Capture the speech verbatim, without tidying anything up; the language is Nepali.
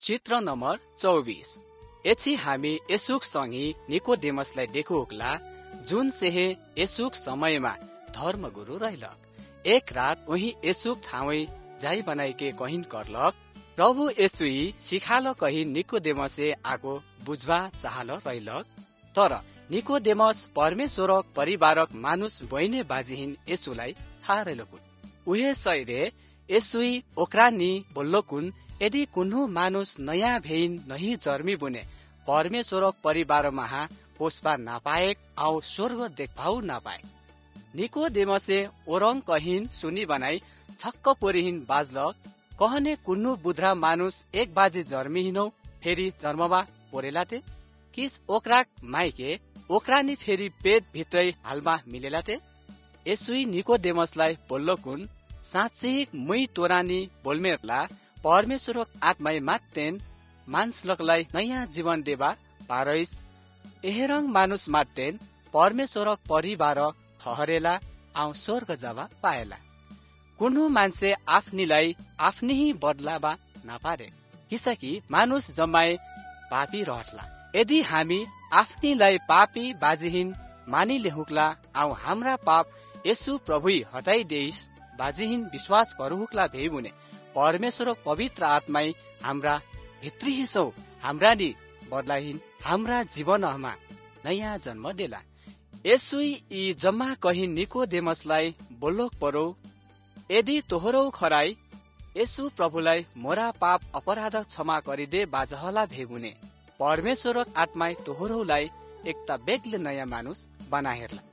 चित्र नम्बर चौबीस। एछि हामी यसुक सँगै निकोदेमसलाई देखुला, जुन सेहे यसुक समयमा धर्मगुरु रहलक। एक रात वही यसुक ठाउँ जाई बनाइके कहिन करलक। प्रभु यसुई सिखाल कही निकोदेमसे आगो बुझवा चाहल रहलक। तर निकोदेमस परमेश्वरक परिवारक मानुस बहिने बाजिहिन यसुलाई थाहा रहलकुन। उहे सैरे यसुई ओक्रानी बोल्लकुन, यदि कुन्हु मानुस नयाँ भेइन नहीं जर्मी बुने परमेश्वरक परिवार महा पोषबा नापाएक आउ स्वर्ग देखभाउ नापाए। निकोदेमसे ओरंग कहिन सुनी बनाई छक्क पोरिहिन बाजलक। कहने कुन्नु बुद्रा मानुस एक बाजी जर्मिहिनौ फेरि जन्मवा पोरेलाते, किस ओक्राक माइके ओक्रानी फेरि पेट भित्रै हालमा मिलेलाते। यसुई निकोदेमसलाई बोल्लकुन, साँच्चै मुई तोरानी बोल्मेरला परमेश्वरक आत्माई मात्तेन मान्छलकलाई नयाँ जीवन देवा पारैस। एहेरंग मानुस मात्तेन परमेश्वरक परिवार ठहरेला आउ स्वर्ग जावा पाएला। कुन्हु मान्छे आफ्नीलाई आफ्नी ही बदलावा नपारे, किसकी मानुस जम्माए पापी रहला। यदि हामी आफ्नीलाई पापी बाजिहिन मानिले हुक्ला आउ हाम्रा पाप यसु प्रभुई हटाइदेइस बाजिहिन विश्वास गरुहुक्ला भेबुने परमेश्वरक पवित्र आत्माई हाम्रा भित्री हिसौ हाम्रा नि बदलाहिन हाम्रा जीवनमा नयाँ जन्म देला। यसुई यी जम्मा कही निकोदेमसलाई बोल्लोक परो, यदि तोहरो खराई यसु प्रभुलाई मोरा पाप अपराध क्षमा गरिदे बाजहला भेगुने परमेश्वरक आत्माई तोहरोलाई एकता बेग्लै नयाँ मानुस बनाहेर्ला।